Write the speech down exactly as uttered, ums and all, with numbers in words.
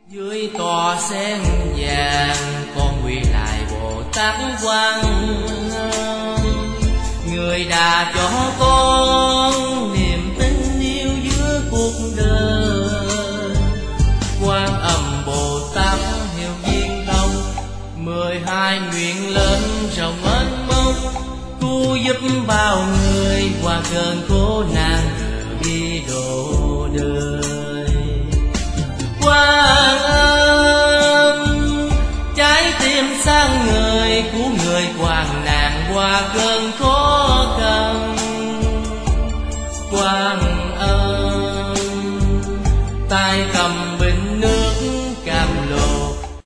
Dưới tòa sen vàng con quy lại Bồ Tát Quan Âm, người đã cho con niềm tin yêu giữa cuộc đời. Quan Âm Bồ Tát hiệu viên thông, mười hai nguyện lớn rộng mênh mông, cứu giúp bao người qua cơn khổ nạn đi độ đời. Quan Âm trái tim sáng ngời, cứu người hoạn nạn qua cơn khổ